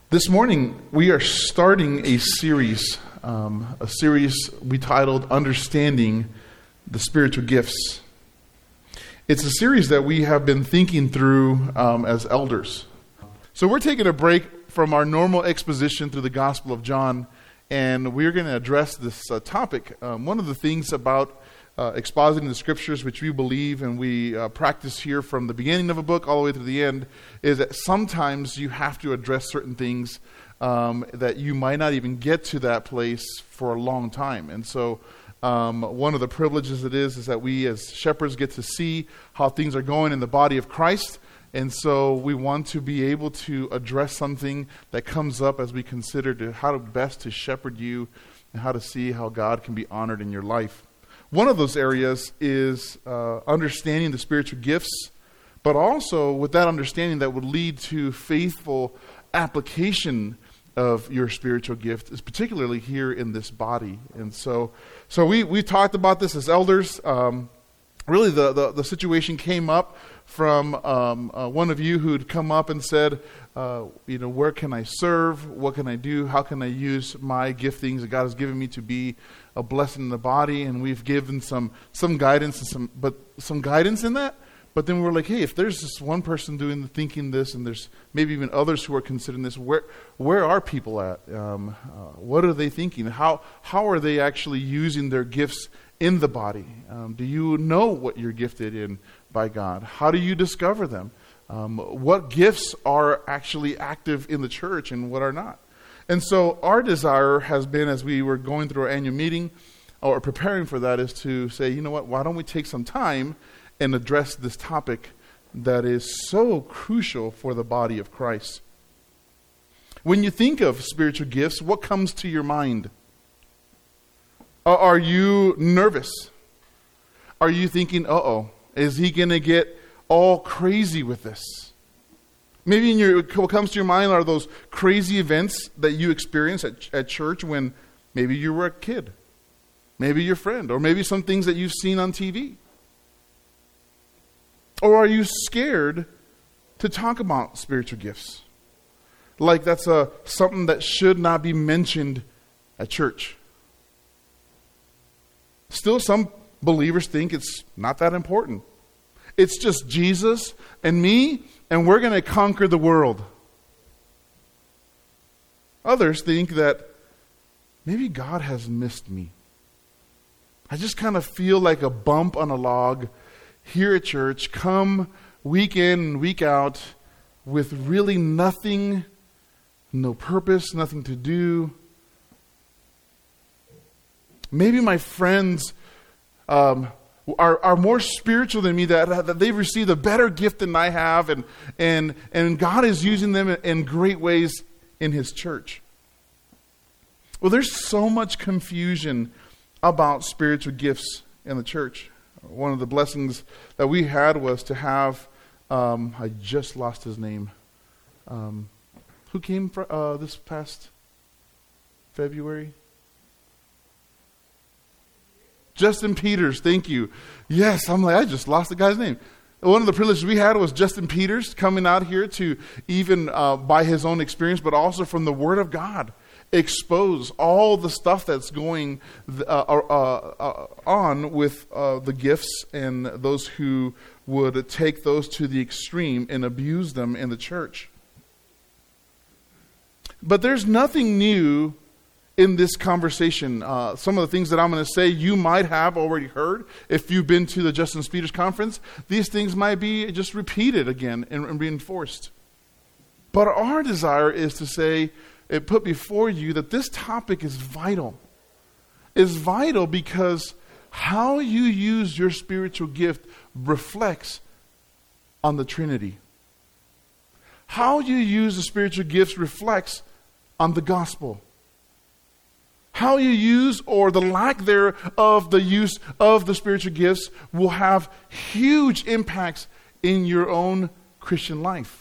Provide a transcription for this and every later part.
This morning, we are starting a series we titled Understanding the Spiritual Gifts. It's a series that we have been thinking through as elders. So we're taking a break from our normal exposition through the Gospel of John, and we're going to address this topic. One of the things about expositing the Scriptures, which we believe and we practice here from the beginning of a book all the way to the end, is that sometimes you have to address certain things that you might not even get to that place for a long time. And so one of the privileges it is that we as shepherds get to see how things are going in the body of Christ. And so we want to be able to address something that comes up as we consider how to best to shepherd you and how to see how God can be honored in your life. One of those areas is understanding the spiritual gifts, but also with that understanding that would lead to faithful application of your spiritual gift, is particularly here in this body. And so we talked about this as elders. Really, the situation came up from one of you who'd come up and said, where can I serve? What can I do? How can I use my giftings that God has given me to be a blessing in the body? And we've given some guidance and some guidance in that. But then we're like, hey, if there's this one person doing the thinking this, and there's maybe even others who are considering this, where are people at? What are they thinking? How are they actually using their gifts in the body? Do you know what you're gifted in by God? How do you discover them? What gifts are actually active in the church and what are not? And so our desire has been, as we were going through our annual meeting or preparing for that, is to say, you know what, why don't we take some time and address this topic that is so crucial for the body of Christ. When you think of spiritual gifts, what comes to your mind? Are you nervous? Are you thinking, is he going to get all crazy with this? Maybe what comes to your mind are those crazy events that you experience at church when maybe you were a kid, maybe your friend, or maybe some things that you've seen on TV. Or are you scared to talk about spiritual gifts? Like that's something that should not be mentioned at church. Still, some believers think it's not that important. It's just Jesus and me, and we're going to conquer the world. Others think that maybe God has missed me. I just kind of feel like a bump on a log here at church, come week in and week out with really nothing, no purpose, nothing to do. Maybe my friends are more spiritual than me, that they've received a better gift than I have, and God is using them in great ways in His church. Well, there's so much confusion about spiritual gifts in the church. One of the blessings that we had was to have, I just lost his name, who came this past February? Justin Peters, thank you. Yes, I'm like, I just lost the guy's name. One of the privileges we had was Justin Peters coming out here to even by his own experience, but also from the Word of God, expose all the stuff that's going on with the gifts and those who would take those to the extreme and abuse them in the church. But there's nothing new in this conversation. Some of the things that I'm going to say you might have already heard if you've been to the Justin Peters conference. These things might be just repeated again and reinforced. But our desire is to say, it put before you that this topic is vital. It's vital because how you use your spiritual gift reflects on the Trinity. How you use the spiritual gifts reflects on the gospel. How you use, or the lack thereof, the use of the spiritual gifts will have huge impacts in your own Christian life.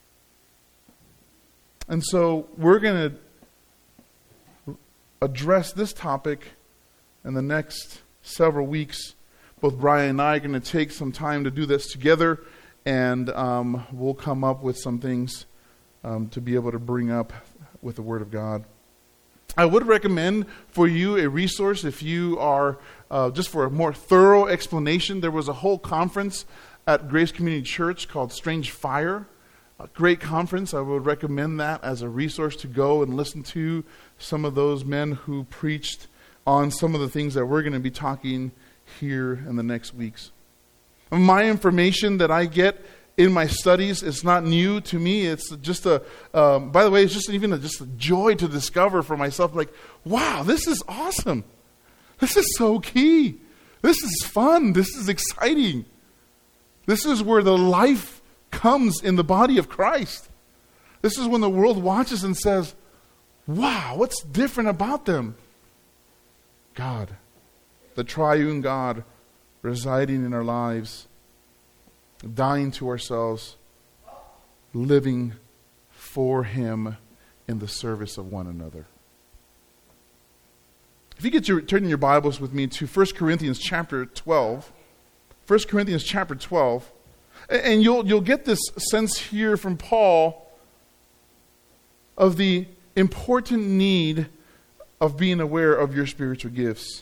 And so we're going to address this topic in the next several weeks. Both Brian and I are going to take some time to do this together, and we'll come up with some things to be able to bring up with the Word of God. I would recommend for you a resource if you are, just for a more thorough explanation. There was a whole conference at Grace Community Church called Strange Fire. A great conference. I would recommend that as a resource to go and listen to some of those men who preached on some of the things that we're going to be talking here in the next weeks. My information that I get in my studies is not new to me. It's just by the way, it's just just a joy to discover for myself. Like, wow, this is awesome. This is so key. This is fun. This is exciting. This is where the life comes in the body of Christ. This is when the world watches and says, wow, what's different about them? God, the triune God residing in our lives, dying to ourselves, living for Him in the service of one another. If you get turning your Bibles with me to 1 Corinthians chapter 12, 1 Corinthians chapter 12, and you'll get this sense here from Paul of the important need of being aware of your spiritual gifts.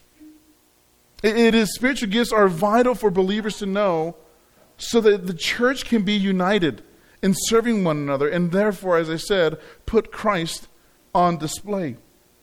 It is spiritual gifts are vital for believers to know so that the church can be united in serving one another and therefore, as I said, put Christ on display.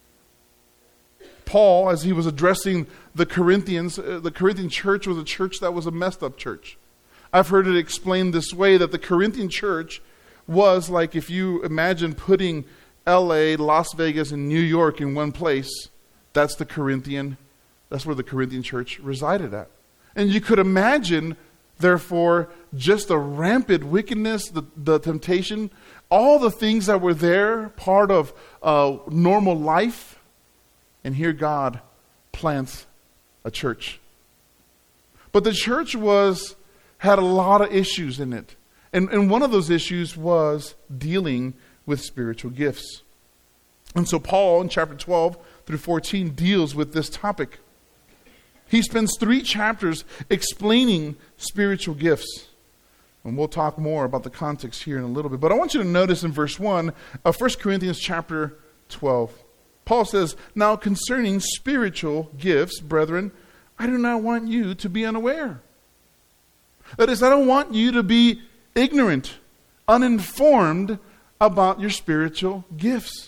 Paul, as he was addressing the Corinthians, the Corinthian church was a church that was a messed up church. I've heard it explained this way, that the Corinthian church was like if you imagine putting LA, Las Vegas, and New York in one place. That's where the Corinthian church resided at. And you could imagine, therefore, just the rampant wickedness, the temptation, all the things that were there, part of normal life. And here God plants a church. But the church had a lot of issues in it. And one of those issues was dealing with spiritual gifts. And so Paul, in chapter 12 through 14, deals with this topic. He spends 3 chapters explaining spiritual gifts. And we'll talk more about the context here in a little bit. But I want you to notice in verse 1 of 1 Corinthians chapter 12. Paul says, "Now concerning spiritual gifts, brethren, I do not want you to be unaware." That is, I don't want you to be ignorant, uninformed about your spiritual gifts.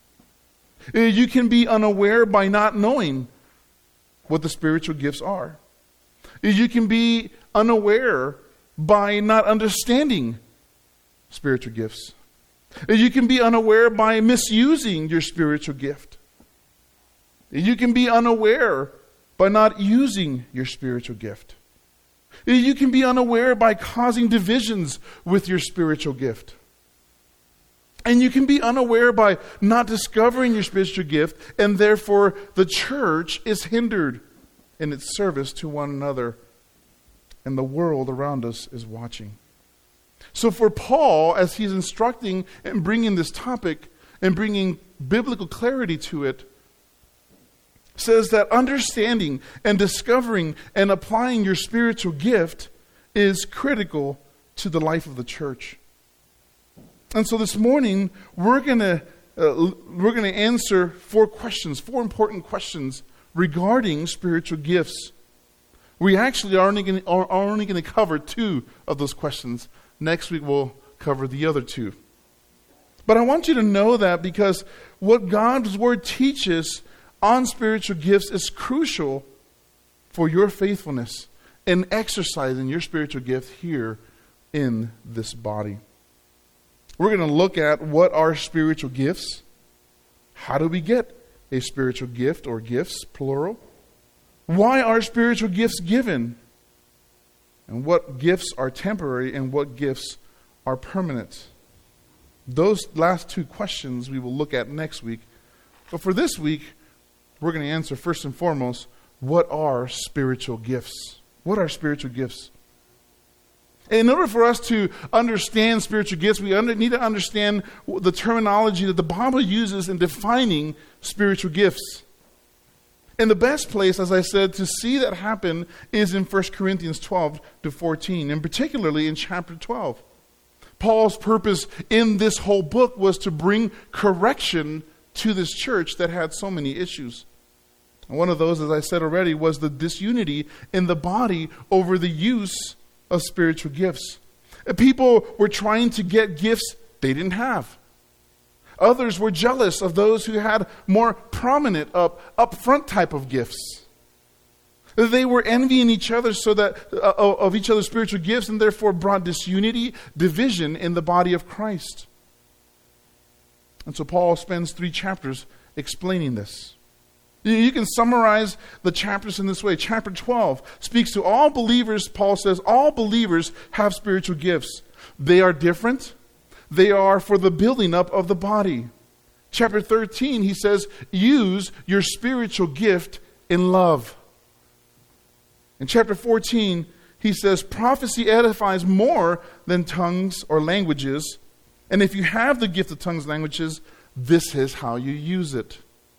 You can be unaware by not knowing what the spiritual gifts are. You can be unaware by not understanding spiritual gifts. You can be unaware by misusing your spiritual gift. You can be unaware by not using your spiritual gift. You can be unaware by causing divisions with your spiritual gift. And you can be unaware by not discovering your spiritual gift, and therefore the church is hindered in its service to one another, and the world around us is watching. So for Paul, as he's instructing and bringing this topic and bringing biblical clarity to it, says that understanding and discovering and applying your spiritual gift is critical to the life of the church. And so this morning we're going to answer 4 important questions regarding spiritual gifts. We actually are only going to cover 2 of those questions. Next week we'll cover the other 2. But I want you to know that because what God's Word teaches on spiritual gifts is crucial for your faithfulness in exercising your spiritual gift here in this body. We're going to look at what are spiritual gifts. How do we get a spiritual gift or gifts, plural? Why are spiritual gifts given? And what gifts are temporary and what gifts are permanent? Those last 2 questions we will look at next week. But for this week, we're going to answer first and foremost, what are spiritual gifts? What are spiritual gifts? In order for us to understand spiritual gifts, we need to understand the terminology that the Bible uses in defining spiritual gifts. And the best place, as I said, to see that happen is in 1 Corinthians 12 to 14, and particularly in chapter 12. Paul's purpose in this whole book was to bring correction to this church that had so many issues. And one of those, as I said already, was the disunity in the body over the use of spiritual gifts. People were trying to get gifts they didn't have. Others were jealous of those who had more prominent, upfront type of gifts. They were envying each other so that of each other's spiritual gifts, and therefore brought disunity, division in the body of Christ. And so Paul spends 3 chapters explaining this. You can summarize the chapters in this way. Chapter 12 speaks to all believers. Paul says all believers have spiritual gifts. They are different. They are for the building up of the body. Chapter 13, he says, use your spiritual gift in love. In chapter 14, he says, prophecy edifies more than tongues or languages. And if you have the gift of tongues and languages, this is how you use it.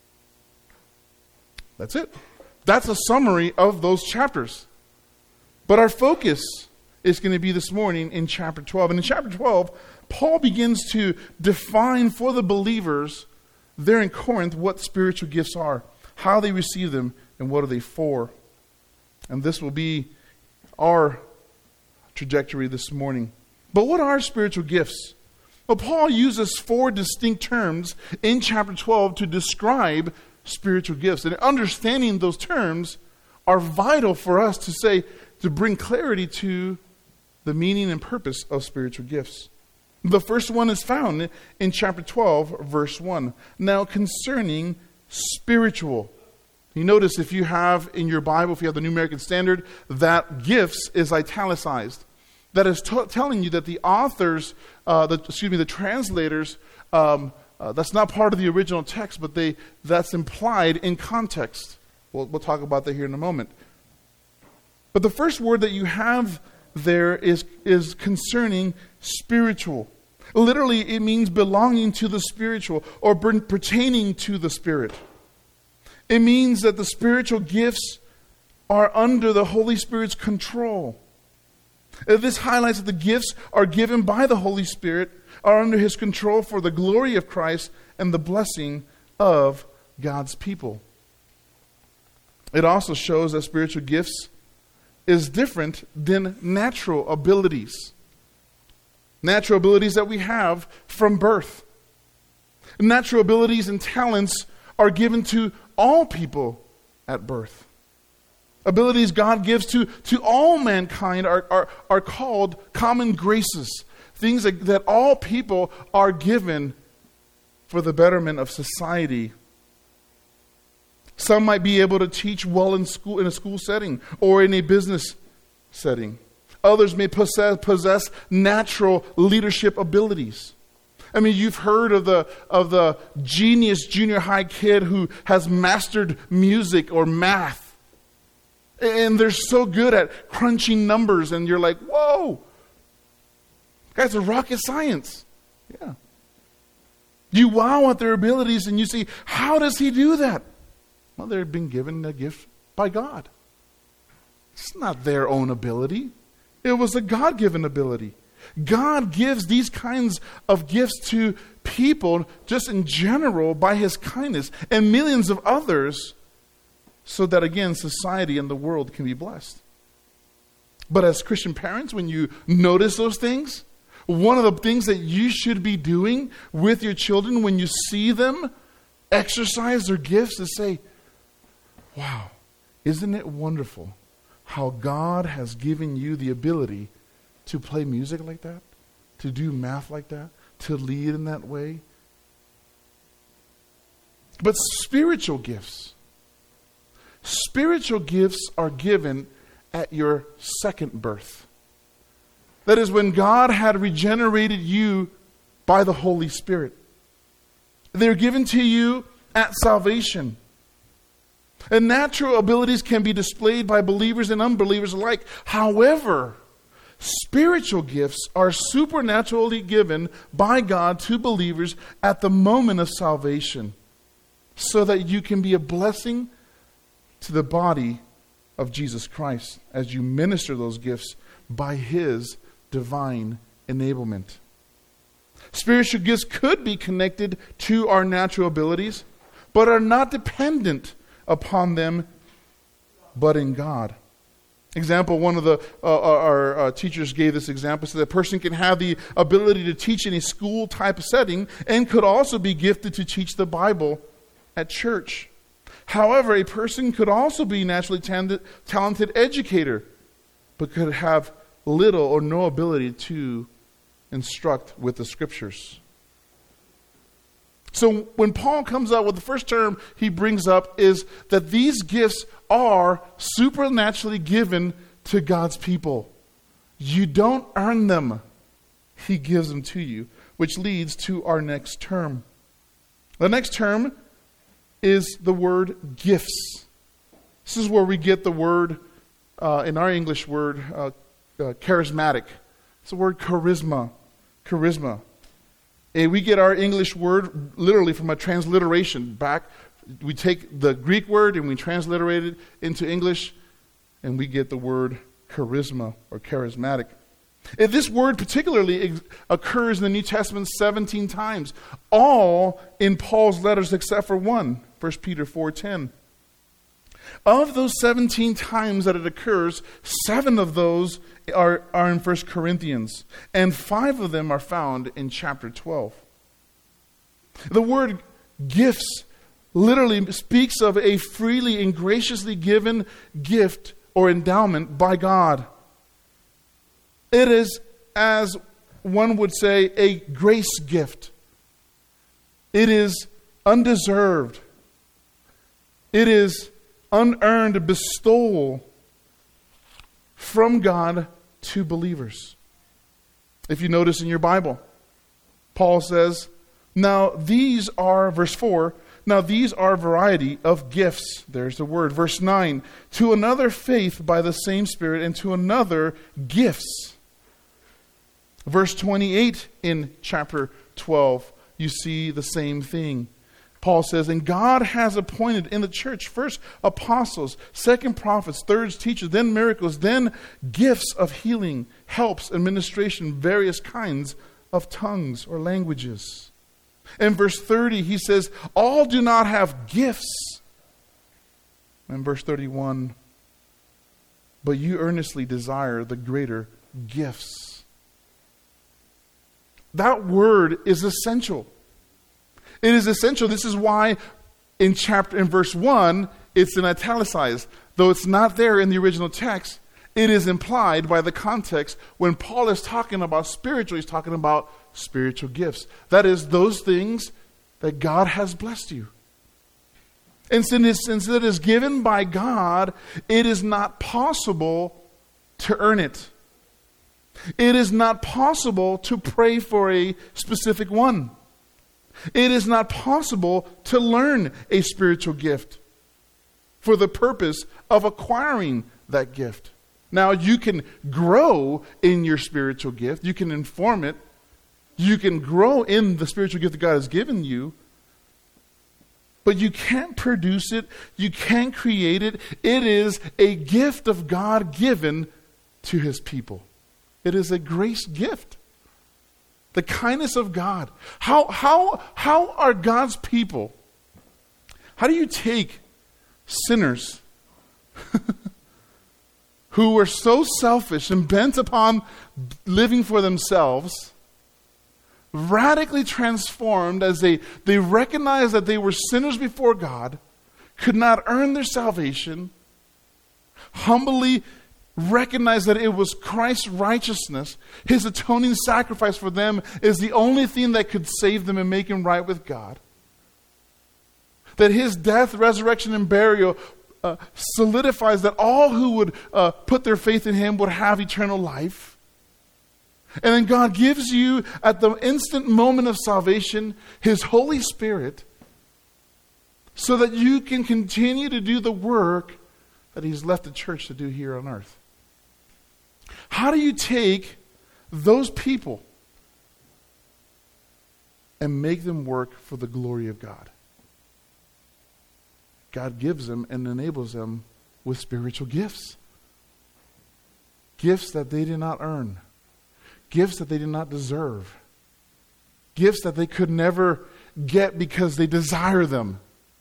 That's it. That's a summary of those chapters. But our focus is going to be this morning in chapter 12. And in chapter 12, Paul begins to define for the believers there in Corinth what spiritual gifts are, how they receive them, and what are they for. And this will be our trajectory this morning. But what are spiritual gifts? Well, Paul uses 4 distinct terms in chapter 12 to describe spiritual gifts. And understanding those terms are vital for us to bring clarity to the meaning and purpose of spiritual gifts. The first one is found in chapter 12, verse 1. Now concerning spiritual. You notice if you have in your Bible, if you have the New American Standard, that gifts is italicized. That is telling you that the authors, the translators, that's not part of the original text, but that's implied in context. We'll talk about that here in a moment. But the first word that you have there is concerning spiritual. Literally, it means belonging to the spiritual or pertaining to the Spirit. It means that the spiritual gifts are under the Holy Spirit's control. This highlights that the gifts are given by the Holy Spirit, are under His control for the glory of Christ and the blessing of God's people. It also shows that spiritual gifts is different than natural abilities. Natural abilities that we have from birth. Natural abilities and talents are given to all people at birth. Abilities God gives to all mankind are called common graces. Things that all people are given for the betterment of society. Some might be able to teach well in a school setting or in a business setting. Others may possess natural leadership abilities. I mean, you've heard of the genius junior high kid who has mastered music or math. And they're so good at crunching numbers, and you're like, whoa, guys are rocket science. Yeah. You wow at their abilities, and you see, how does he do that? Well, they've been given a gift by God. It's not their own ability. It was a God-given ability. God gives these kinds of gifts to people just in general by His kindness and millions of others so that, again, society and the world can be blessed. But as Christian parents, when you notice those things, one of the things that you should be doing with your children when you see them exercise their gifts is say, wow, isn't it wonderful how God has given you the ability to play music like that, to do math like that, to lead in that way? But spiritual gifts are given at your second birth. That is when God had regenerated you by the Holy Spirit. They're given to you at salvation. And natural abilities can be displayed by believers and unbelievers alike. However, spiritual gifts are supernaturally given by God to believers at the moment of salvation, so that you can be a blessing to the body of Jesus Christ as you minister those gifts by His divine enablement. Spiritual gifts could be connected to our natural abilities, but are not dependent upon them, but in God. Example, one of our teachers gave this example, so that a person can have the ability to teach in a school type of setting and could also be gifted to teach the Bible at church. However, a person could also be a naturally talented educator, but could have little or no ability to instruct with the Scriptures. So when Paul comes up with the first term he brings up is that these gifts are supernaturally given to God's people. You don't earn them. He gives them to you, which leads to our next term. The next term is the word gifts. This is where we get the word, in our English word, charismatic. It's the word charisma. Charisma. We get our English word literally from a transliteration back. We take the Greek word and we transliterate it into English, and we get the word charisma or charismatic. And this word particularly occurs in the New Testament 17 times, all in Paul's letters except for one, 1 Peter 4:10. Of those 17 times that it occurs, 7 of those are in 1 Corinthians, and 5 of them are found in chapter 12. The word gifts literally speaks of a freely and graciously given gift or endowment by God. It is, as one would say, a grace gift. It is undeserved. It is unearned bestowal from God to believers. If you notice in your Bible, Paul says, now these are, verse 4, now these are a variety of gifts. There's the word. Verse 9, to another faith by the same Spirit, and to another gifts. Verse 28 in chapter 12, you see the same thing. Paul says, and God has appointed in the church first apostles, second prophets, third teachers, then miracles, then gifts of healing, helps, administration, various kinds of tongues or languages. In verse 30, he says, all do not have gifts. In verse 31, but you earnestly desire the greater gifts. That word is essential. It is essential. This is why in verse 1, it's in italicized. Though it's not there in the original text, it is implied by the context. When Paul is talking about spiritual, he's talking about spiritual gifts. That is, those things that God has blessed you. And since it is given by God, it is not possible to earn it. It is not possible to pray for a specific one. It is not possible to learn a spiritual gift for the purpose of acquiring that gift. Now, you can grow in your spiritual gift. You can inform it. You can grow in the spiritual gift that God has given you. But you can't produce it. You can't create it. It is a gift of God given to His people. It is a grace gift. The kindness of God. How are God's people? How do you take sinners who were so selfish and bent upon living for themselves, radically transformed as they recognized that they were sinners before God, could not earn their salvation, humbly recognize that it was Christ's righteousness, His atoning sacrifice for them is the only thing that could save them and make them right with God. That His death, resurrection, and burial solidifies that all who would put their faith in Him would have eternal life. And then God gives you, at the instant moment of salvation, His Holy Spirit so that you can continue to do the work that He's left the church to do here on earth. How do you take those people and make them work for the glory of God? God gives them and enables them with spiritual gifts. Gifts that they did not earn. Gifts that they did not deserve. Gifts that they could never get because they desire them.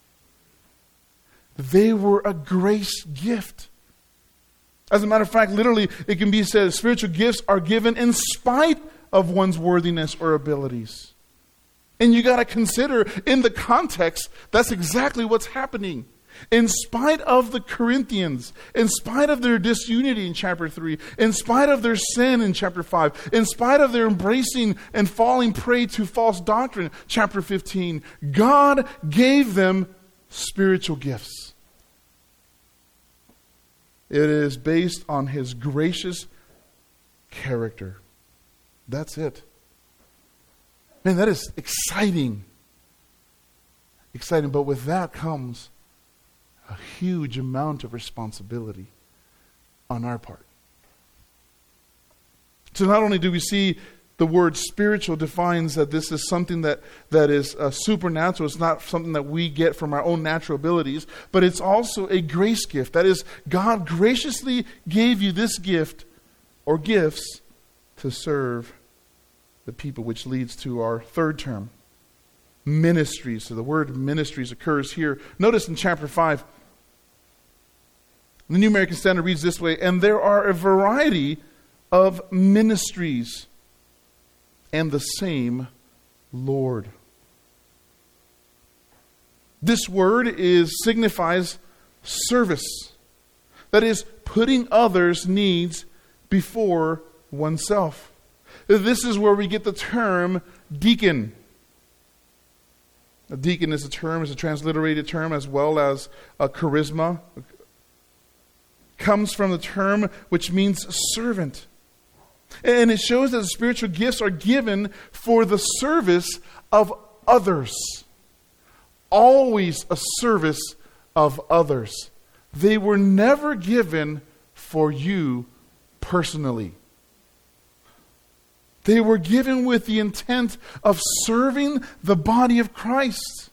They were a grace gift. As a matter of fact, literally, it can be said spiritual gifts are given in spite of one's worthiness or abilities. And you got to consider, in the context, that's exactly what's happening. In spite of the Corinthians, in spite of their disunity in chapter 3, in spite of their sin in chapter 5, in spite of their embracing and falling prey to false doctrine, chapter 15, God gave them spiritual gifts. It is based on His gracious character. That's it. Man, that is exciting. Exciting, but with that comes a huge amount of responsibility on our part. So not only do we see the word spiritual defines that this is something that is supernatural, it's not something that we get from our own natural abilities, but it's also a grace gift. That is, God graciously gave you this gift or gifts to serve the people, which leads to our third term, ministries. So the word ministries occurs here. Notice in chapter 5, the New American Standard reads this way, and there are a variety of ministries and the same Lord. This word signifies service. That is, putting others' needs before oneself. This is where we get the term deacon. A deacon is a transliterated term, as well as a charisma. Comes from the term which means servant. And it shows that the spiritual gifts are given for the service of others. Always a service of others. They were never given for you personally. They were given with the intent of serving the body of Christ.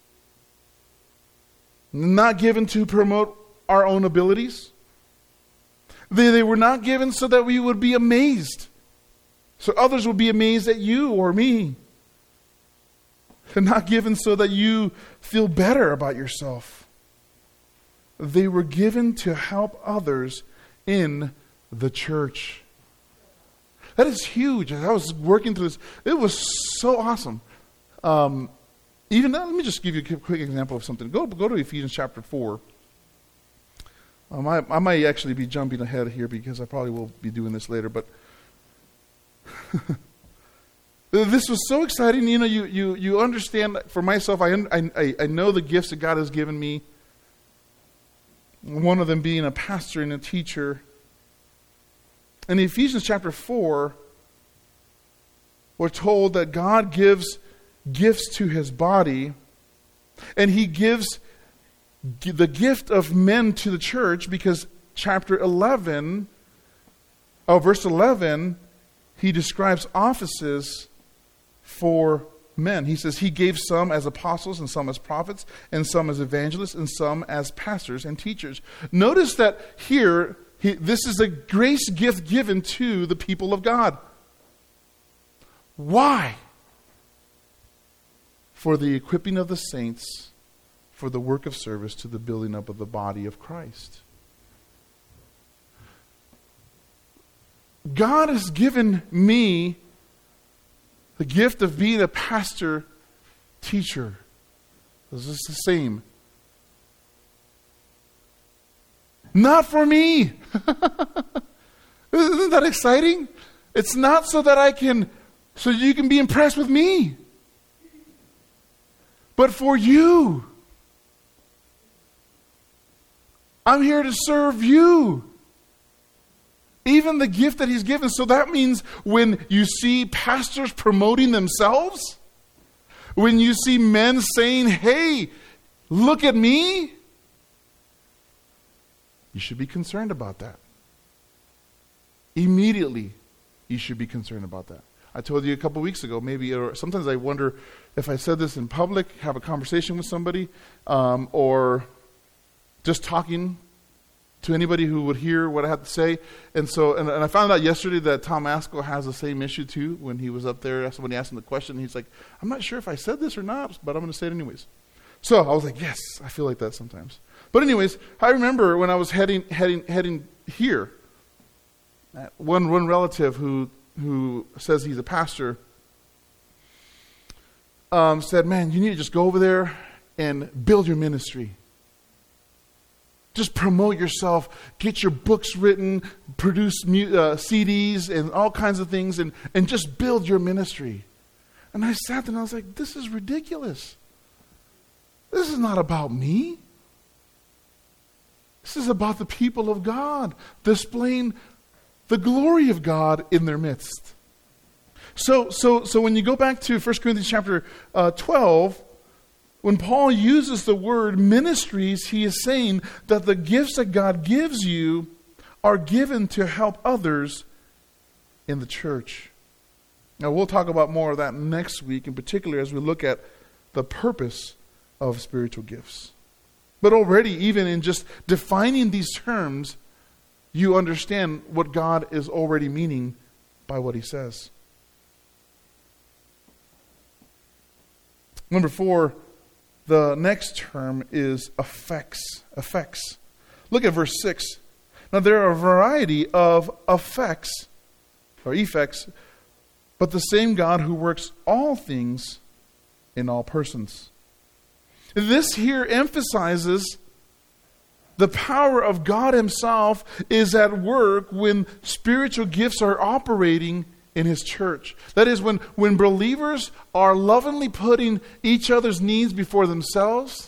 Not given to promote our own abilities. They were not given so that we would be amazed. So others would be amazed at you or me. They're not given so that you feel better about yourself. They were given to help others in the church. That is huge. As I was working through this, it was so awesome. Even now, let me just give you a quick example of something. Go to Ephesians chapter 4. I might actually be jumping ahead here because I probably will be doing this later, but this was so exciting. You know, you understand. For myself, I know the gifts that God has given me. One of them being a pastor and a teacher. In Ephesians chapter 4, we're told that God gives gifts to His body, and He gives the gift of men to the church, because chapter 11, verse 11, he describes offices for men. He says He gave some as apostles, and some as prophets, and some as evangelists, and some as pastors and teachers. Notice that here, this is a grace gift given to the people of God. Why? For the equipping of the saints, for the work of service to the building up of the body of Christ. God has given me the gift of being a pastor, teacher. This is the same. Not for me. Isn't that exciting? It's not so that so you can be impressed with me, but for you. I'm here to serve you. Even the gift that He's given. So that means when you see pastors promoting themselves, when you see men saying, hey, look at me, you should be concerned about that. Immediately, you should be concerned about that. I told you a couple weeks ago, or sometimes I wonder if I said this in public, have a conversation with somebody, or just talking to anybody who would hear what I have to say. And so, and I found out yesterday that Tom Askell has the same issue too. When he was up there, somebody asked him the question, he's like, I'm not sure if I said this or not, but I'm going to say it anyways. So I was like, yes, I feel like that sometimes. But anyways, I remember when I was heading here, one relative who says he's a pastor said, man, you need to just go over there and build your ministry. Just promote yourself, get your books written, produce CDs and all kinds of things, and just build your ministry. And I sat there and I was like, this is ridiculous. This is not about me. This is about the people of God displaying the glory of God in their midst. So when you go back to 1 Corinthians chapter 12, when Paul uses the word ministries, he is saying that the gifts that God gives you are given to help others in the church. Now we'll talk about more of that next week, in particular as we look at the purpose of spiritual gifts. But already, even in just defining these terms, you understand what God is already meaning by what he says. Number 4, the next term is effects. Effects. Look at verse 6. Now there are a variety of effects, but the same God who works all things in all persons. This here emphasizes the power of God himself is at work when spiritual gifts are operating in his church. That is, when believers are lovingly putting each other's needs before themselves,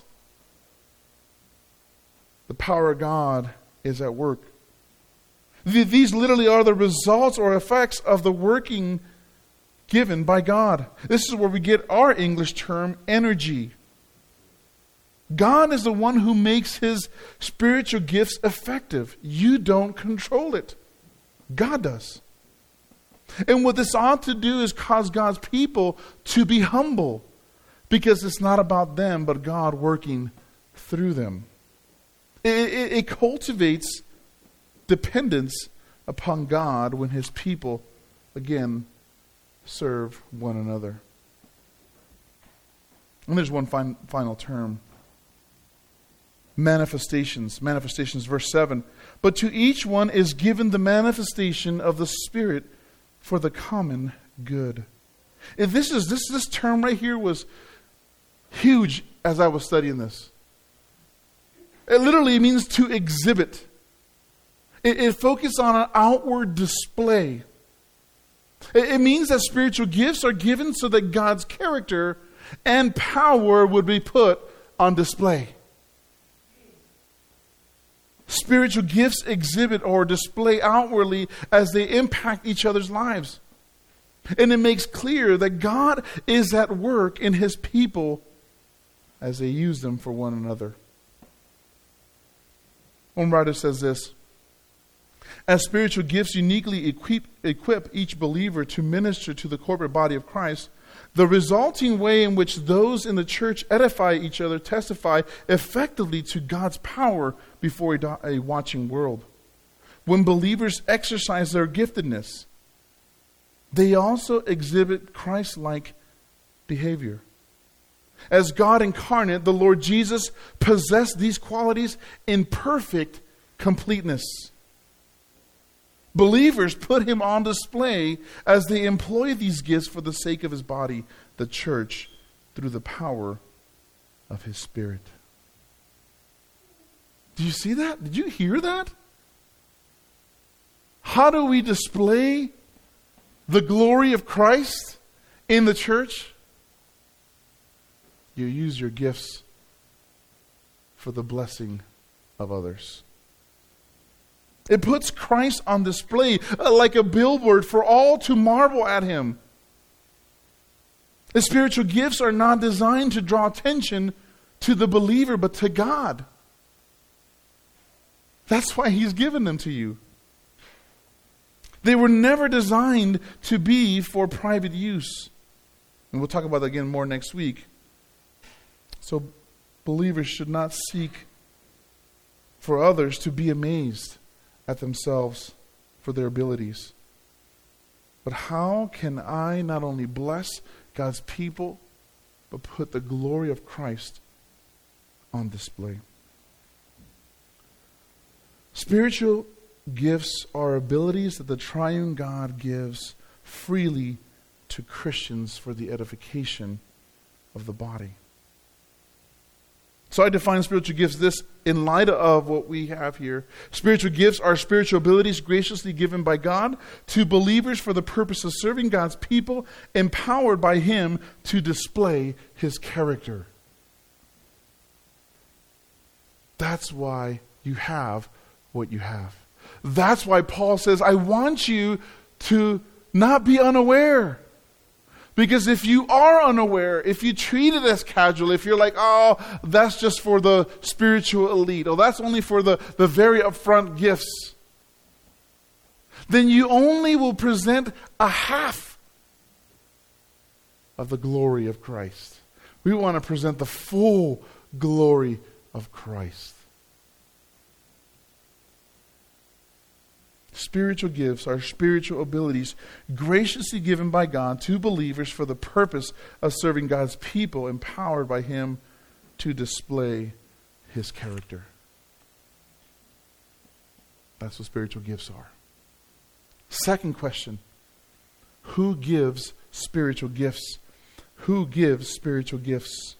the power of God is at work. These literally are the results or effects of the working given by God. This is where we get our English term, energy. God is the one who makes his spiritual gifts effective. You don't control it. God does. And what this ought to do is cause God's people to be humble, because it's not about them, but God working through them. It cultivates dependence upon God when his people, again, serve one another. And there's one final term. Manifestations. Manifestations, verse 7. But to each one is given the manifestation of the Spirit for the common good. And this term right here was huge as I was studying this. It literally means to exhibit. It focuses on an outward display. It means that spiritual gifts are given so that God's character and power would be put on display. Spiritual gifts exhibit or display outwardly as they impact each other's lives. And it makes clear that God is at work in his people as they use them for one another. One writer says this: as spiritual gifts uniquely equip each believer to minister to the corporate body of Christ, the resulting way in which those in the church edify each other testify effectively to God's power before a watching world. When believers exercise their giftedness, they also exhibit Christ-like behavior. As God incarnate, the Lord Jesus possessed these qualities in perfect completeness. Believers put him on display as they employ these gifts for the sake of his body, the church, through the power of his Spirit. Do you see that? Did you hear that? How do we display the glory of Christ in the church? You use your gifts for the blessing of others. It puts Christ on display like a billboard for all to marvel at him. The spiritual gifts are not designed to draw attention to the believer, but to God. That's why he's given them to you. They were never designed to be for private use. And we'll talk about that again more next week. So believers should not seek for others to be amazed at themselves for their abilities. But how can I not only bless God's people, but put the glory of Christ on display? Spiritual gifts are abilities that the triune God gives freely to Christians for the edification of the body. So I define spiritual gifts this in light of what we have here. Spiritual gifts are spiritual abilities graciously given by God to believers for the purpose of serving God's people, empowered by Him to display His character. That's why you have what you have. That's why Paul says, I want you to not be unaware. Because if you are unaware, if you treat it as casual, if you're like, oh, that's just for the spiritual elite, or that's only for the very upfront gifts, then you only will present a half of the glory of Christ. We want to present the full glory of Christ. Spiritual gifts are spiritual abilities graciously given by God to believers for the purpose of serving God's people, empowered by Him to display His character. That's what spiritual gifts are. Second question: who gives spiritual gifts? Who gives spiritual gifts?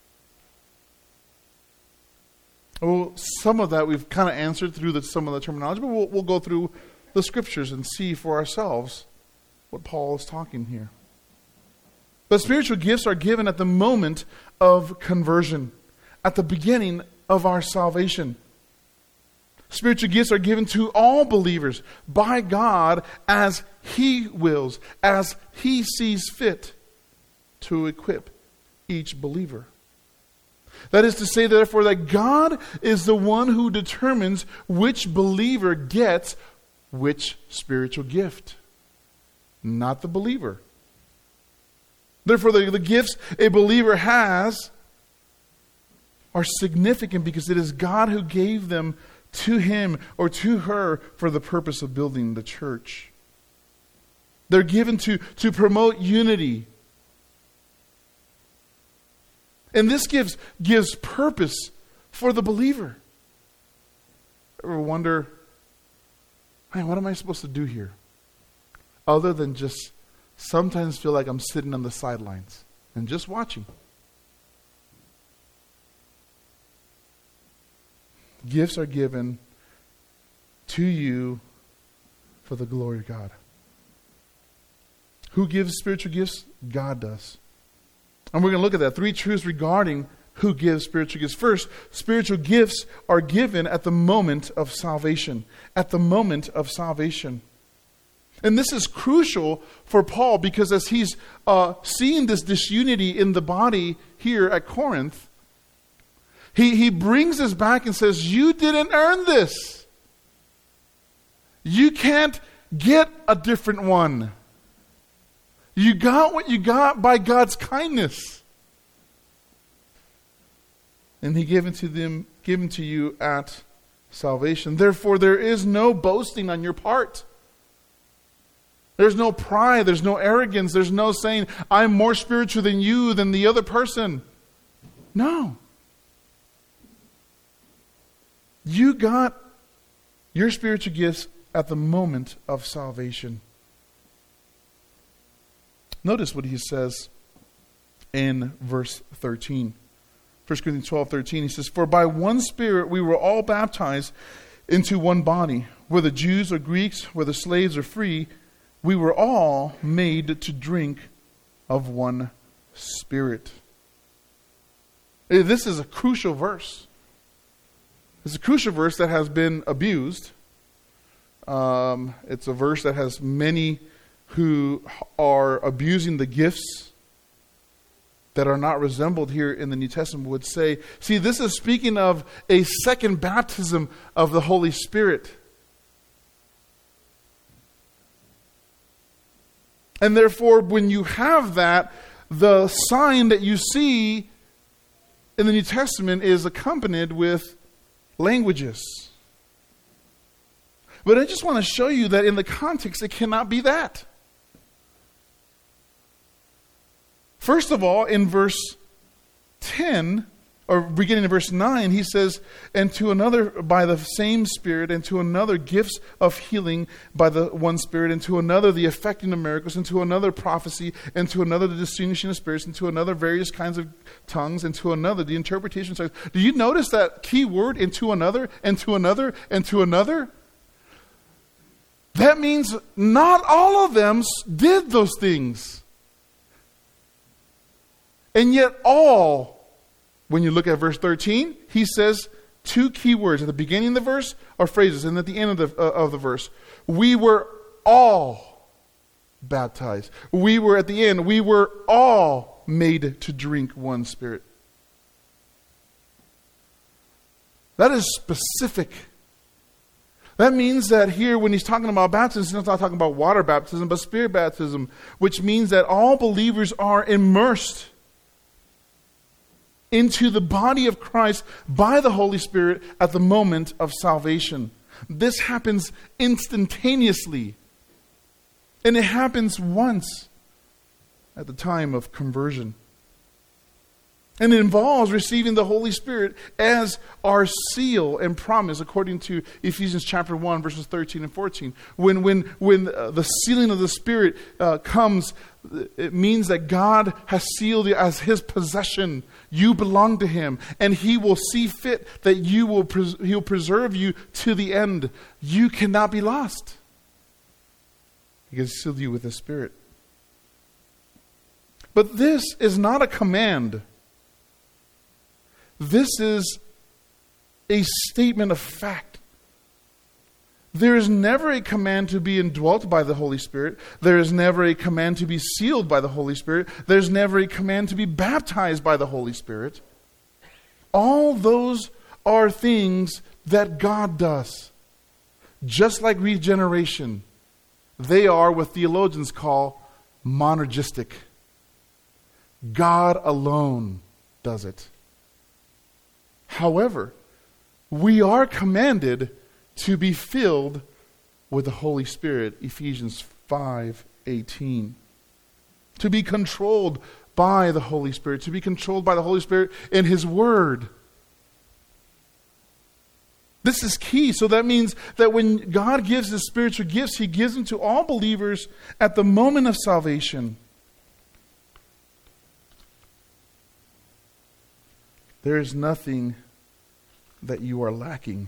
Well, some of that we've kind of answered through some of the terminology, but we'll go through the scriptures and see for ourselves what Paul is talking here. But spiritual gifts are given at the moment of conversion, at the beginning of our salvation. Spiritual gifts are given to all believers by God as He wills, as He sees fit to equip each believer. That is to say, therefore, that God is the one who determines which believer gets which spiritual gift, not the believer. Therefore, the gifts a believer has are significant because it is God who gave them to him or to her for the purpose of building the church. They're given to promote unity. And this gives purpose for the believer. Ever wonder, man, what am I supposed to do here? Other than just sometimes feel like I'm sitting on the sidelines and just watching. Gifts are given to you for the glory of God. Who gives spiritual gifts? God does. And we're going to look at that. 3 truths regarding who gives spiritual gifts. First, spiritual gifts are given at the moment of salvation. At the moment of salvation. And this is crucial for Paul because as he's seeing this disunity in the body here at Corinth, he brings us back and says, you didn't earn this. You can't get a different one. You got what you got by God's kindness. And He given to you at salvation. Therefore, there is no boasting on your part. There's no pride. There's no arrogance. There's no saying, I'm more spiritual than you, than the other person. No. You got your spiritual gifts at the moment of salvation. Notice what he says in verse 13. 1 Corinthians 12:13, he says, for by one Spirit we were all baptized into one body, whether Jews or Greeks, whether slaves or free, we were all made to drink of one Spirit. This is a crucial verse. It's a crucial verse that has been abused. It's a verse that has many who are abusing the gifts that are not resembled here in the New Testament would say, see, this is speaking of a second baptism of the Holy Spirit. And therefore, when you have that, the sign that you see in the New Testament is accompanied with languages. But I just want to show you that in the context, it cannot be that. First of all, in verse 10, or beginning in verse 9, he says, and to another by the same Spirit, and to another gifts of healing by the one Spirit, and to another the effecting of miracles, and to another prophecy, and to another the distinguishing of spirits, and to another various kinds of tongues, and to another the interpretation of tongues. Do you notice that key word, and to another, and to another, and to another? That means not all of them did those things. And yet all, when you look at verse 13, he says two key words. At the beginning of the verse are phrases, and at the end of the verse. We were all baptized. We were, at the end, we were all made to drink one Spirit. That is specific. That means that here, when he's talking about baptism, he's not talking about water baptism, but Spirit baptism, which means that all believers are immersed into the body of Christ by the Holy Spirit at the moment of salvation. This happens instantaneously. And it happens once at the time of conversion. And it involves receiving the Holy Spirit as our seal and promise, according to Ephesians chapter 1, verses 13 and 14. When the sealing of the Spirit comes, it means that God has sealed you as His possession. You belong to Him, and He will see fit that He'll preserve you to the end. You cannot be lost. He has sealed you with His Spirit. But this is not a command. This is a statement of fact. There is never a command to be indwelt by the Holy Spirit. There is never a command to be sealed by the Holy Spirit. There's never a command to be baptized by the Holy Spirit. All those are things that God does. Just like regeneration, they are what theologians call monergistic. God alone does it. However, we are commanded to be filled with the Holy Spirit, Ephesians 5:18. To be controlled by the Holy Spirit, to be controlled by the Holy Spirit in His Word. This is key. So that means that when God gives His spiritual gifts, He gives them to all believers at the moment of salvation. There is nothing that you are lacking.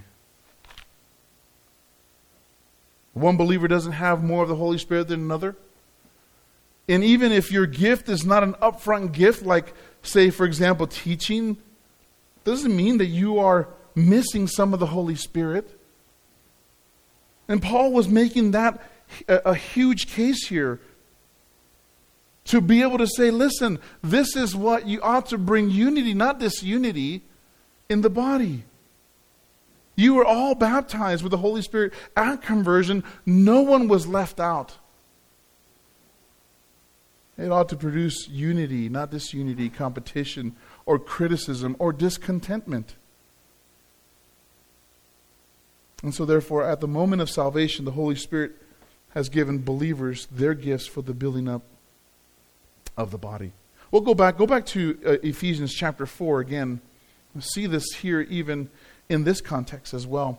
One believer doesn't have more of the Holy Spirit than another. And even if your gift is not an upfront gift, like, say, for example, teaching, doesn't mean that you are missing some of the Holy Spirit. And Paul was making that a huge case here. To be able to say, listen, this is what you ought to bring unity, not disunity, in the body. You were all baptized with the Holy Spirit at conversion. No one was left out. It ought to produce unity, not disunity, competition, or criticism, or discontentment. And so therefore, at the moment of salvation, the Holy Spirit has given believers their gifts for the building up of the body. We'll go back to Ephesians chapter 4 again. We'll see this here even in this context as well.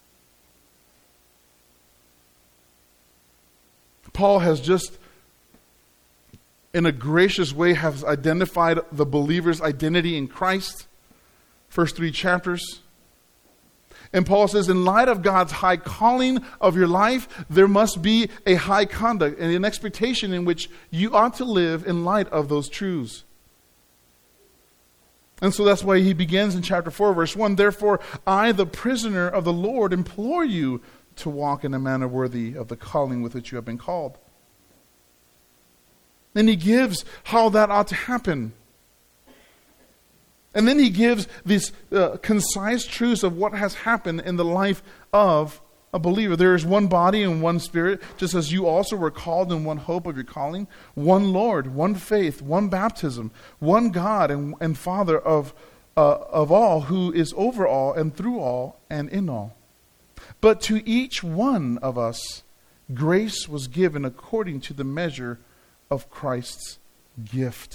Paul has just, in a gracious way, has identified the believer's identity in Christ. First 3 chapters. And Paul says, in light of God's high calling of your life, there must be a high conduct and an expectation in which you ought to live in light of those truths. And so that's why he begins in chapter 4, verse 1, therefore, I, the prisoner of the Lord, implore you to walk in a manner worthy of the calling with which you have been called. Then he gives how that ought to happen. And then he gives these concise truths of what has happened in the life of a believer. There is one body and one Spirit, just as you also were called in one hope of your calling. One Lord, one faith, one baptism, one God and Father of of all, who is over all and through all and in all. But to each one of us, grace was given according to the measure of Christ's gift.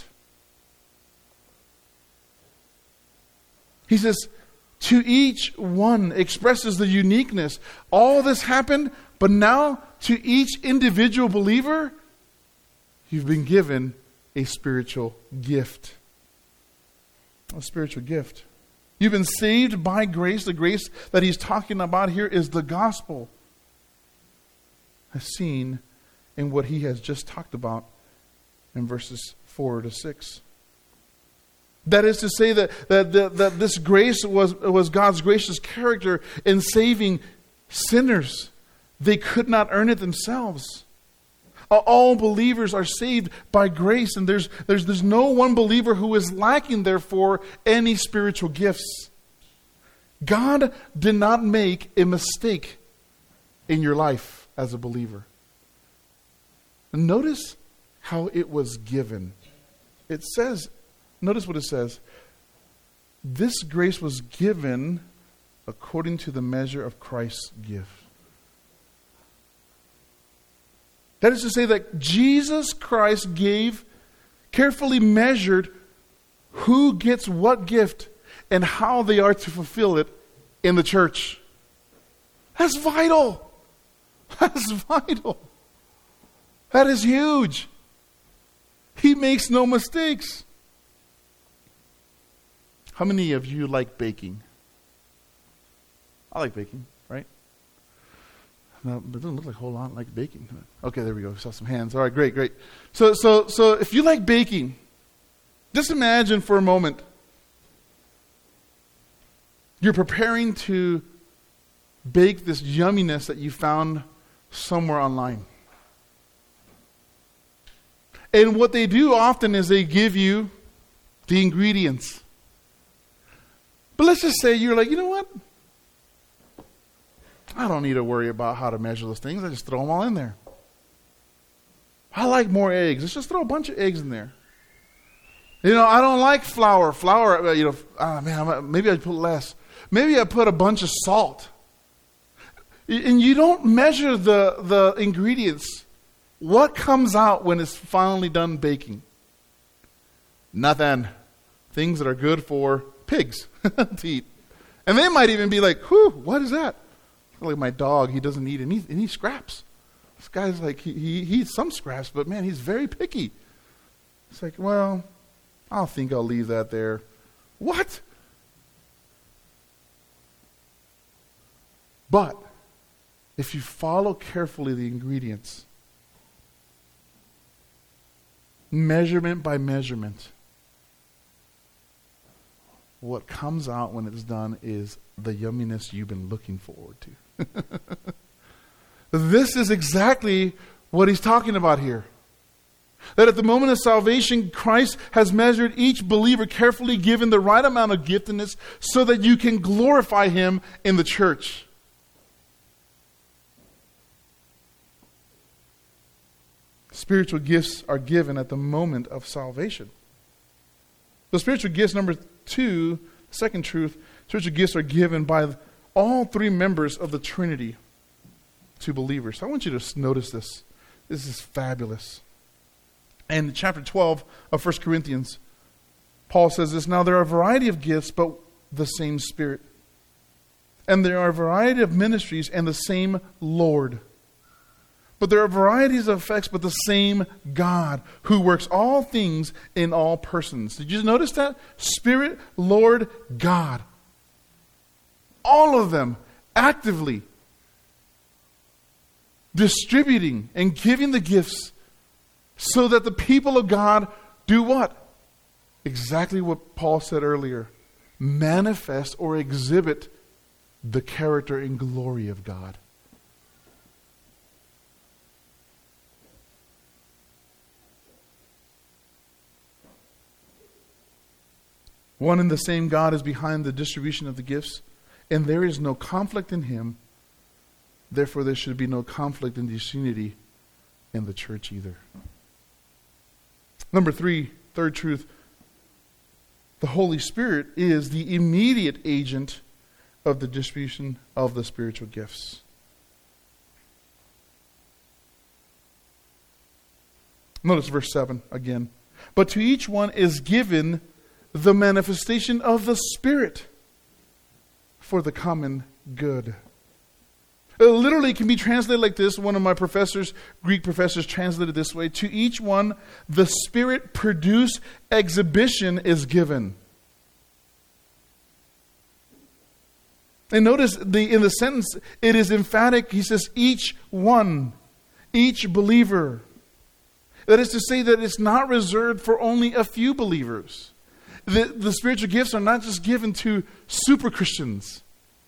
He says, to each one expresses the uniqueness. All this happened, but now to each individual believer, you've been given a spiritual gift. A spiritual gift. You've been saved by grace. The grace that he's talking about here is the gospel, as seen in what he has just talked about in verses 4 to 6. That is to say that this grace was God's gracious character in saving sinners. They could not earn it themselves. All believers are saved by grace, and there's no one believer who is lacking, therefore, any spiritual gifts. God did not make a mistake in your life as a believer. And notice how it was given. It says, notice what it says. This grace was given according to the measure of Christ's gift. That is to say that Jesus Christ carefully measured who gets what gift and how they are to fulfill it in the church. That's vital. That's vital. That is huge. He makes no mistakes. How many of you like baking? I like baking, right? No, but it doesn't look like a whole lot like baking. Okay, there we go. We saw some hands. All right, great. So if you like baking, just imagine for a moment you're preparing to bake this yumminess that you found somewhere online. And what they do often is they give you the ingredients. But let's just say you're like, you know what? I don't need to worry about how to measure those things. I just throw them all in there. I like more eggs. Let's just throw a bunch of eggs in there. I don't like flour. Maybe I put less. Maybe I put a bunch of salt. And you don't measure the ingredients. What comes out when it's finally done baking? Nothing. Things that are good for pigs to eat. And they might even be like, whew, what is that? Like my dog, he doesn't eat any scraps. This guy's like, he eats some scraps, but man, he's very picky. It's like, well, I don't think I'll leave that there. What? But if you follow carefully the ingredients, measurement by measurement, what comes out when it's done is the yumminess you've been looking forward to. This is exactly what he's talking about here. That at the moment of salvation, Christ has measured each believer carefully, given the right amount of giftedness so that you can glorify him in the church. Spiritual gifts are given at the moment of salvation. The spiritual gifts, number 2, second truth, spiritual gifts are given by all 3 members of the Trinity to believers. I want you to notice this. This is fabulous. In chapter 12 of 1 Corinthians, Paul says this, now there are a variety of gifts, but the same Spirit. And there are a variety of ministries and the same Lord. But there are varieties of effects, but the same God, who works all things in all persons. Did you notice that? Spirit, Lord, God. All of them actively distributing and giving the gifts so that the people of God do what? Exactly what Paul said earlier. Manifest or exhibit the character and glory of God. One and the same God is behind the distribution of the gifts, and there is no conflict in him. Therefore, there should be no conflict and disunity in the church either. Number 3, third truth. the Holy Spirit is the immediate agent of the distribution of the spiritual gifts. Notice verse 7 again. But to each one is given the manifestation of the Spirit for the common good. It literally can be translated like this. One of my professors, Greek professors, translated it this way. To each one, the Spirit-produced exhibition is given. And notice in the sentence, it is emphatic. He says, each one, each believer. That is to say that it's not reserved for only a few believers. The spiritual gifts are not just given to super Christians,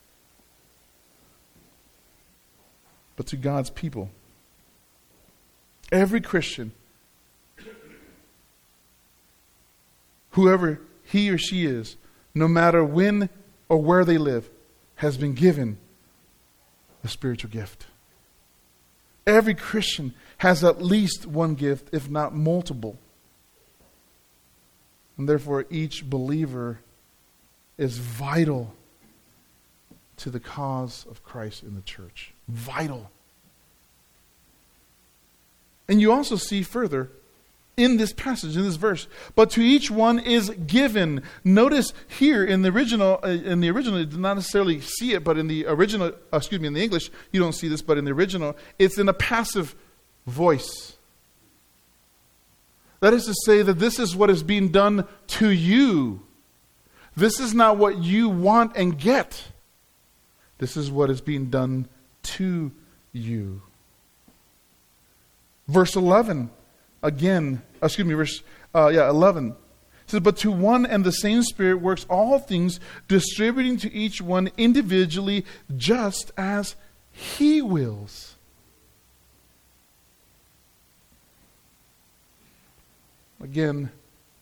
but to God's people. Every Christian, whoever he or she is, no matter when or where they live, has been given a spiritual gift. Every Christian has at least one gift, if not multiple. And therefore, each believer is vital to the cause of Christ in the church. Vital. And you also see further in this passage, in this verse, but to each one is given. Notice here in the original, you did not necessarily see it, but in the original, in the English, you don't see this, but in the original, it's in a passive voice. That is to say that this is what is being done to you. This is not what you want and get. This is what is being done to you. Verse 11, again, verse 11. It says, but to one and the same Spirit works all things, distributing to each one individually just as He wills. Again,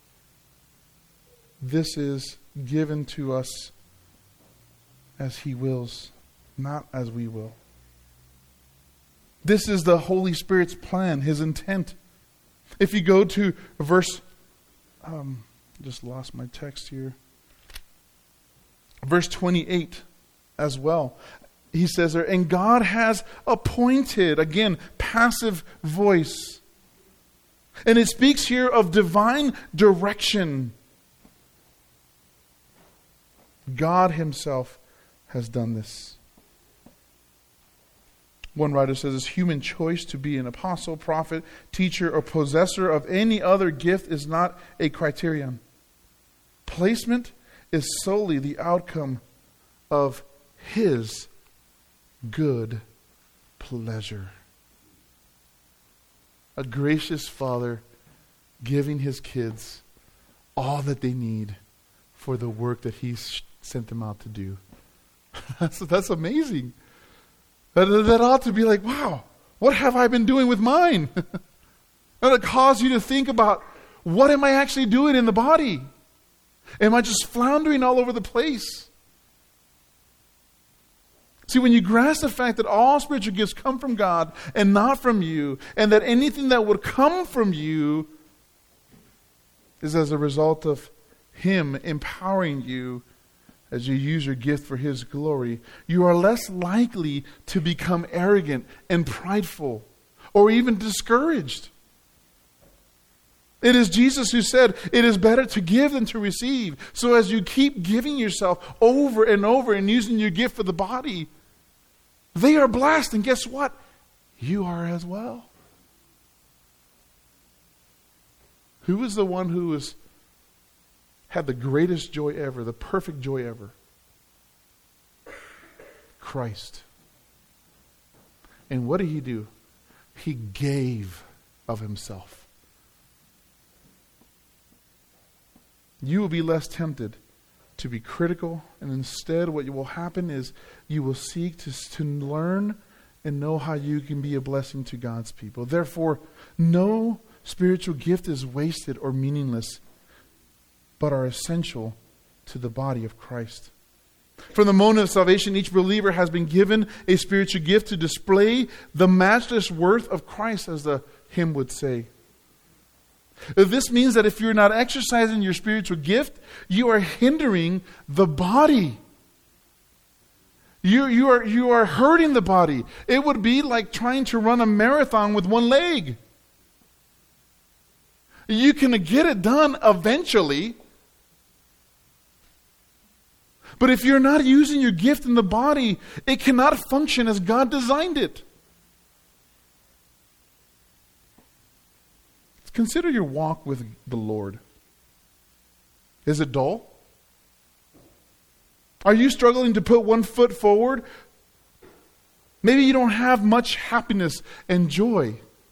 this is given to us as He wills, not as we will. This is the Holy Spirit's plan, His intent. If you go to verse, just lost my text here. Verse 28 as well. He says there, and God has appointed, again, passive voice. And it speaks here of divine direction. God Himself has done this. One writer says it's human choice to be an apostle, prophet, teacher, or possessor of any other gift is not a criterion. Placement is solely the outcome of His good pleasure. A gracious Father giving His kids all that they need for the work that He's sent them out to do. That's amazing. That ought to be like, wow, what have I been doing with mine? That would cause you to think about, what am I actually doing in the body? Am I just floundering all over the place? See, when you grasp the fact that all spiritual gifts come from God and not from you, and that anything that would come from you is as a result of Him empowering you as you use your gift for His glory, you are less likely to become arrogant and prideful or even discouraged. It is Jesus who said, it is better to give than to receive. So as you keep giving yourself over and over and using your gift for the body, they are blessed, and guess what? You are as well. Who is the one who had the greatest joy ever, the perfect joy ever? Christ. And what did He do? He gave of Himself. You will be less tempted to be critical, and instead what will happen is you will seek to learn and know how you can be a blessing to God's people. Therefore, no spiritual gift is wasted or meaningless, but are essential to the body of Christ. From the moment of salvation, each believer has been given a spiritual gift to display the matchless worth of Christ, as the hymn would say. This means that if you're not exercising your spiritual gift, you are hindering the body. You are hurting the body. It would be like trying to run a marathon with one leg. You can get it done eventually. But if you're not using your gift in the body, it cannot function as God designed it. Consider your walk with the Lord. Is it dull? Are you struggling to put one foot forward? Maybe you don't have much happiness and joy.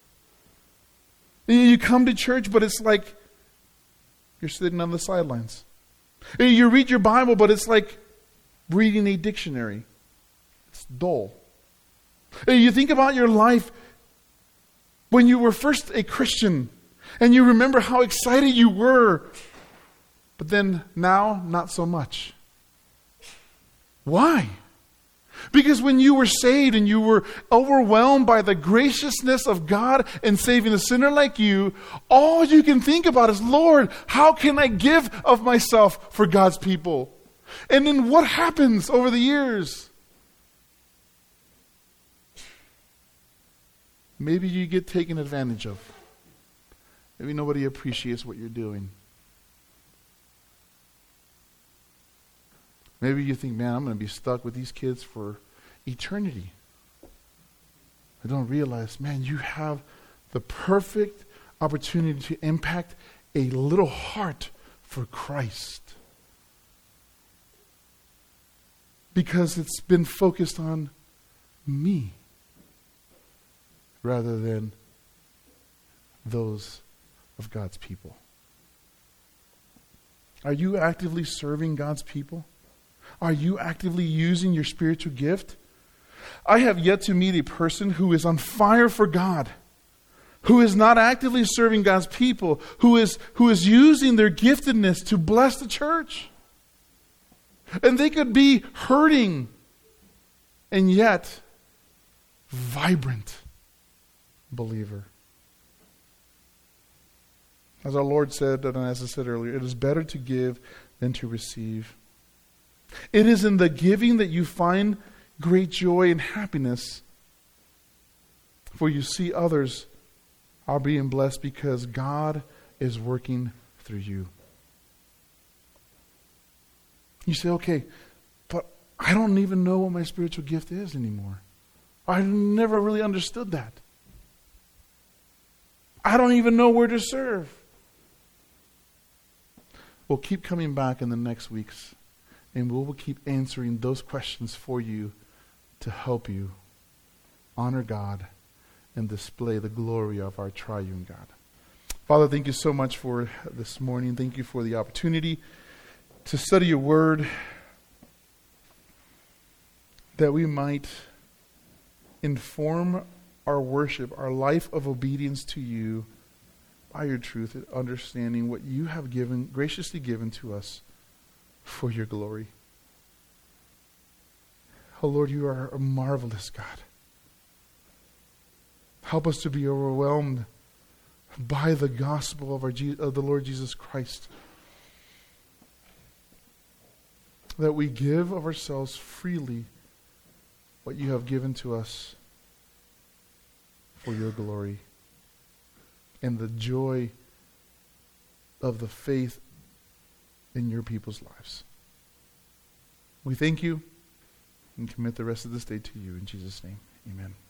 You come to church, but it's like you're sitting on the sidelines. You read your Bible, but it's like reading a dictionary. It's dull. You think about your life when you were first a Christian, and you remember how excited you were, but then now, not so much. Why? Because when you were saved and you were overwhelmed by the graciousness of God in saving a sinner like you, all you can think about is, Lord, how can I give of myself for God's people? And then what happens over the years? Maybe you get taken advantage of. Maybe nobody appreciates what you're doing. Maybe you think, man, I'm going to be stuck with these kids for eternity. I don't realize, man, you have the perfect opportunity to impact a little heart for Christ. Because it's been focused on me rather than those of God's people. Are you actively serving God's people? Are you actively using your spiritual gift? I have yet to meet a person who is on fire for God, who is not actively serving God's people, who is using their giftedness to bless the church. And they could be hurting and yet vibrant believer. As our Lord said, and as I said earlier, it is better to give than to receive. It is in the giving that you find great joy and happiness, for you see others are being blessed because God is working through you. You say, okay, but I don't even know what my spiritual gift is anymore. I never really understood that. I don't even know where to serve. We'll keep coming back in the next weeks, and we will keep answering those questions for you to help you honor God and display the glory of our triune God. Father, thank you so much for this morning. Thank you for the opportunity to study your word, that we might inform our worship, our life of obedience to you by your truth, and understanding what you have given, graciously given to us for your glory. Oh Lord, you are a marvelous God. Help us to be overwhelmed by the gospel of the Lord Jesus Christ, that we give of ourselves freely what you have given to us for your glory and the joy of the faith in your people's lives. We thank you and commit the rest of this day to you. In Jesus' name, amen.